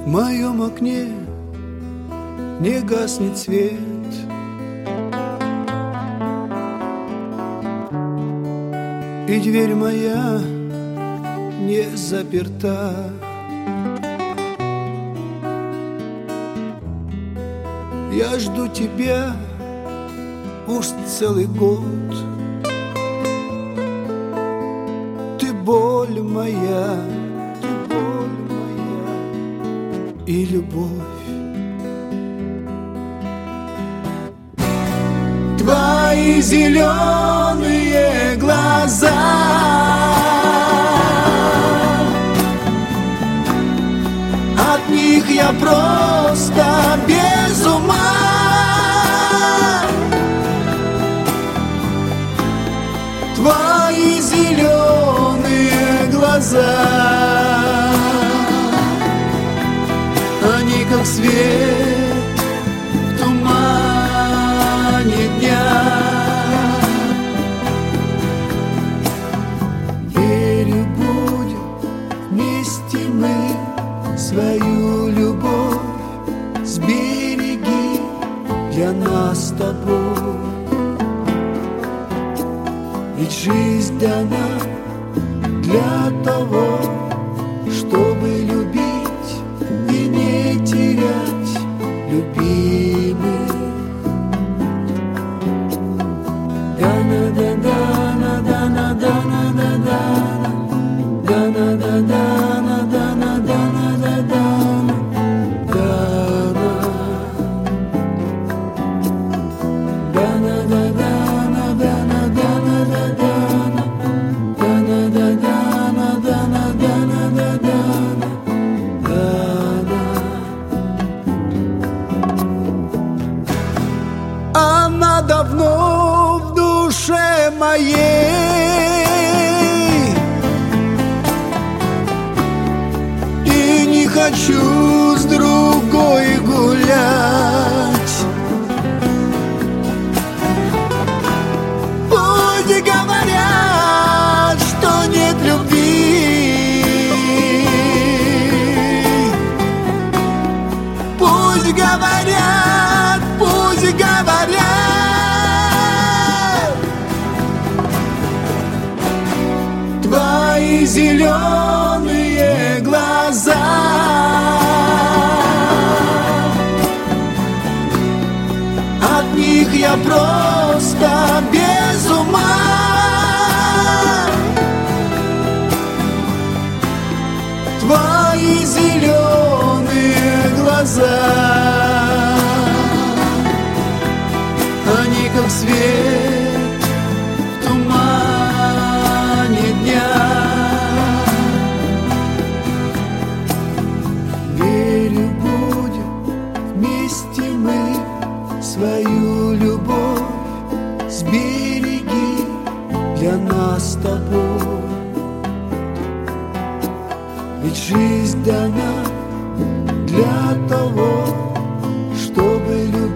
моем окне не гаснет свет. И дверь моя не заперта. Я жду тебя уж целый год. Ты боль моя, и любовь. Твои зеленые глаза, от них я просто без ума. Твои зеленые глаза, они как свет в тумане дня. Верю, будем вместе мы свою любовь. Сбереги для нас с тобой. Ведь жизнь дана для того, чтобы любить и не терять любимых. Она давно в душе моей, и не хочу с другой гулять. Пусть говорят, что нет любви, пусть говорят, пусть говорят. Твои зеленые глаза, от них я просто без ума. Твои зеленые глаза, они как свет в тумане дня. Верю, будем вместе мы свою любовь. Сбереги для нас с тобой. Ведь жизнь дана для того, чтобы любить